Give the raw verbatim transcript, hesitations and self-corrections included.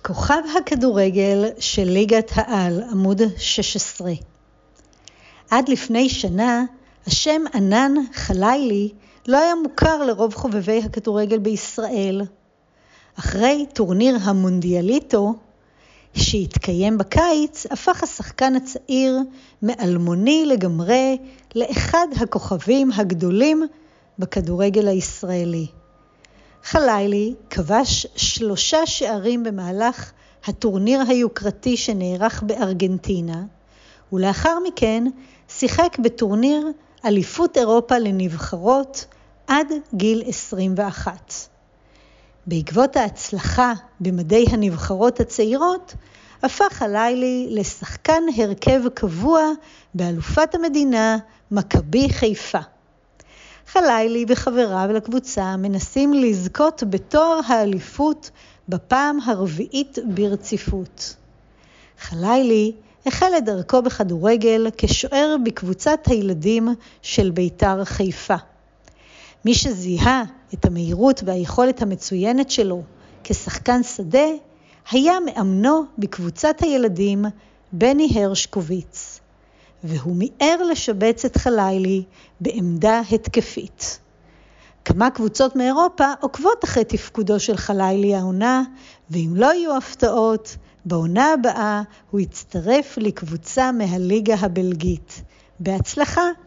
כוכב הכדורגל של ליגת העל, עמוד שש עשרה. עד לפני שנה, השם ענן חלילי לא היה מוכר לרוב חובבי הכדורגל בישראל. אחרי טורניר המונדיאליטו, שהתקיים בקיץ, הפך השחקן הצעיר מאלמוני לגמרי לאחד הכוכבים הגדולים בכדורגל הישראלי. חלילי כבש שלושה שערים במהלך הטורניר היוקרתי שנערך בארגנטינה, ולאחר מכן שיחק בטורניר אליפות אירופה לנבחרות עד גיל עשרים ואחת. בעקבות ההצלחה במדי הנבחרות הצעירות, הפך חלילי לשחקן הרכב קבוע באלופת המדינה מכבי חיפה. חלילי וחבריו לקבוצה מנסים לזכות בתואר האליפות בפעם הרביעית ברציפות. חלילי החל את דרכו בכדורגל כשוער בקבוצת הילדים של בית"ר חיפה. מי שזיהה את המהירות והיכולת המצוינת שלו כשחקן שדה היה מאמנו בקבוצת הילדים בני הרשקוביץ, והוא מיהר לשבץ את חלילי בעמדה התקפית. כמה קבוצות מאירופה עוקבות אחרי תפקודו של חלילי העונה, ואם לא יהיו הפתעות, בעונה הבאה הוא יצטרף לקבוצה מהליגה הבלגית. בהצלחה!